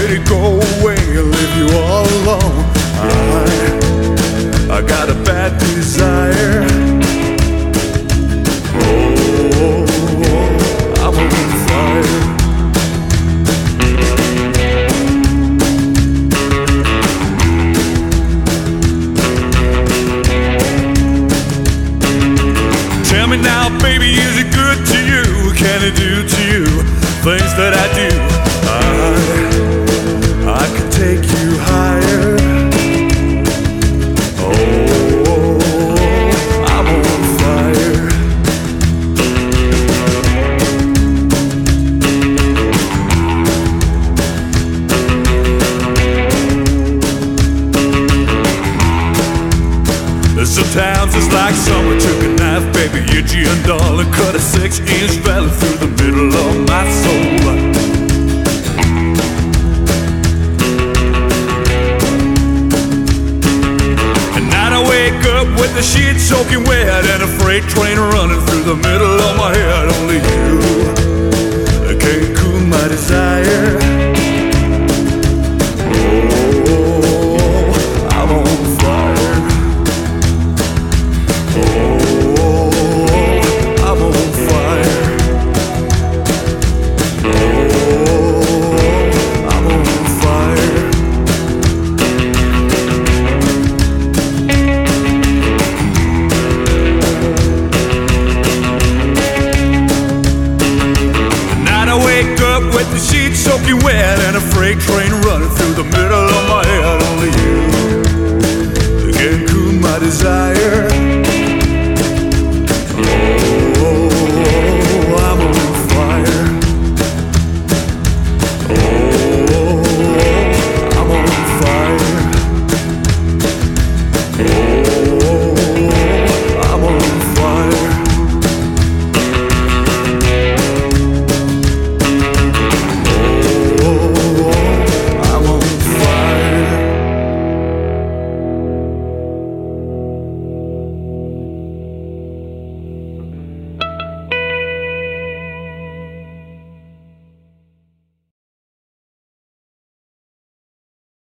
ready to go away and leave you all alone. I got a bad desire. Oh, I'm on fire. Tell me now, baby, is it good to you? Can it do to you things that I do? I could take you higher. Oh, I'm on fire. Sometimes it's like someone took a knife, baby, itchy and dull, and cut a 6-inch valley through the middle of my soul. At night I wake up with the sheets soaking wet and a freight train running through the middle of my head. Only you can't cool my desire. Oh, I'm on fire. With the sheets soaking wet and a freight train running through the middle of my head. Only you can cool my desire.